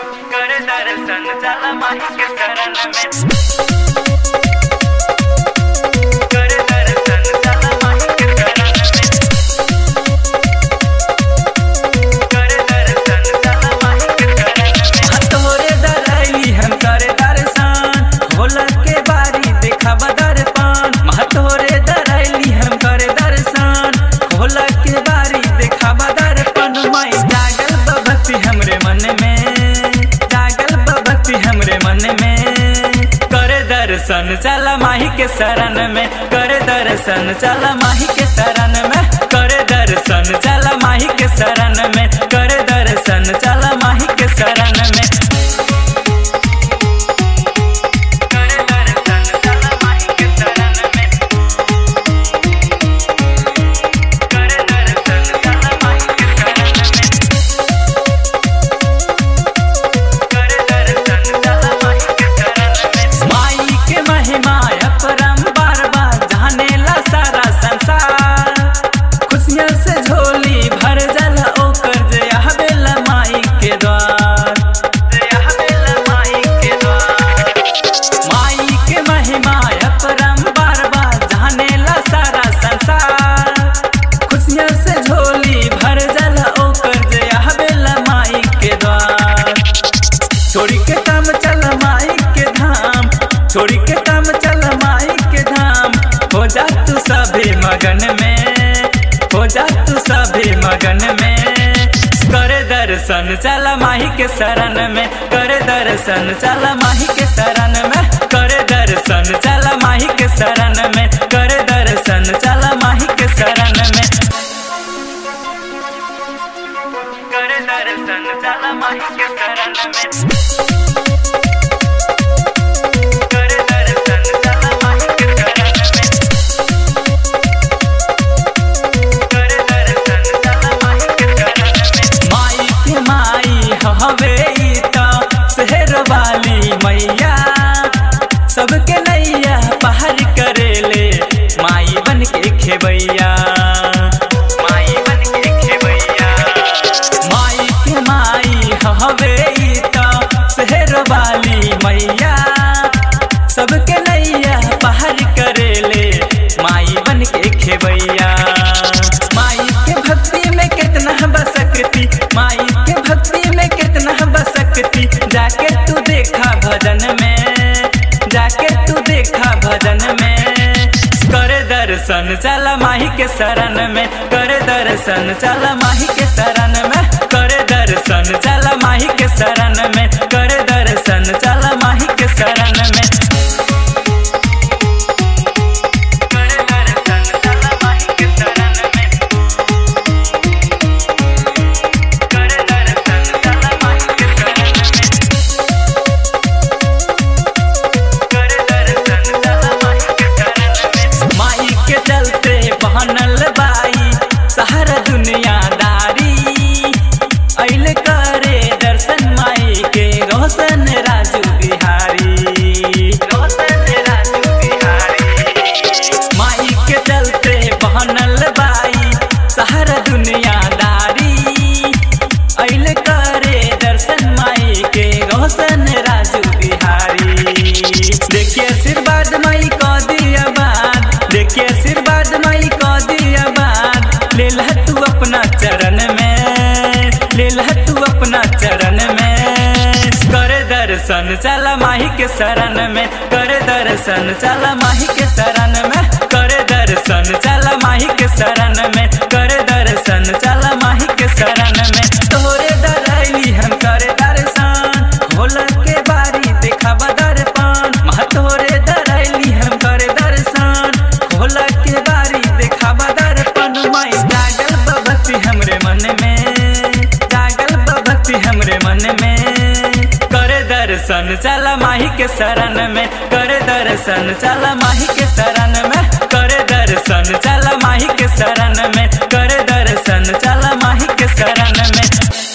कर दर्शन चला माही के शरण में। कर दर्शन चला माही के शरण में। कर दर्शन चला माही के शरण में। तोरे दरैली हम करे दर्शन भोला के बारी देखा दर्पण। तोरे दरैली हम करे दर्शन भोला के बारी देखा दर्पण। माई जागल भक्ति हमरे मन में, जागल भक्ति हमरे मन में। करे दर्शन चला माही के शरण में। करे दर्शन चला माही के शरण में। करे दर्शन चला माही के शरण में। करे दर्शन चला माही के शरण में। छोड़ी के काम चल माई के धाम, छोड़ी के काम चल माई के धाम। हो जा तू सभी मगन में, हो जा तू सभी मगन में। करे दर्शन चल माही के शरण में। करे दर्शन चल माही के शरण में। करे दर्शन चल माही के शरण में। करे दर्शन चल माही के शरण में। कर दर्शन चला माही के शरण में। कर दर्शन चला माही के शरण में। कर दर्शन चला माही के शरण में। माई के माई हवे शहर वाली मैया, सबके नैया पहाड़ करेले माई बन के खेबैया। माई बन के खेबैया। माई के माई हवे शहर वाली मैया, सबके नैया पहाड़ करेले माई बन के खेबैया। माई के भक्ति में कितना बसकती, माई के भक्ति में कितना बसकती। जाके तू देखा भजन में, जाके तू देखा भजन में। करे दर्शन चला माही के शरण में। करे दर्शन चला माही के शरण में। करे दर्शन चला माही के शरण में। करे दर्शन चला माही के शरण में। बनल बाई सहारा दुनियादारी, अइल करे दर्शन माई के रोशन राजू बिहारी। रोशन राजू बिहारी। माई के चलते बनल बाई सहारा दुनियादारी, अइल करे दर्शन माई के रोशन राजू बिहारी। देखिए आशीर्वाद माई को दिया बात, देखिए आशीर्वाद माई को दिया बात। ले ला तू अपना चरण में, ले ला तू अपना चरण में। करे दर्शन चला माही के शरण में। करे दर्शन चला माही के शरण में। करे दर्शन चला माही के शरण में। करे दर्शन चला माही के शरण में। तोरे दरैली हम करे दर्शन भोला के बारी देखा दर्पण। तोरे दरैली हम करे दर्शन भोला के बारी देखा दर्पण। माई जागल भक्ति हमरे मन में, जागल भक्ति हमरे मन में। करे दर्शन चला माही के शरण में। करे दर्शन चला माही के शरण में। करे दर्शन चला माही के शरण में। करे दर्शन चला माही के शरण में।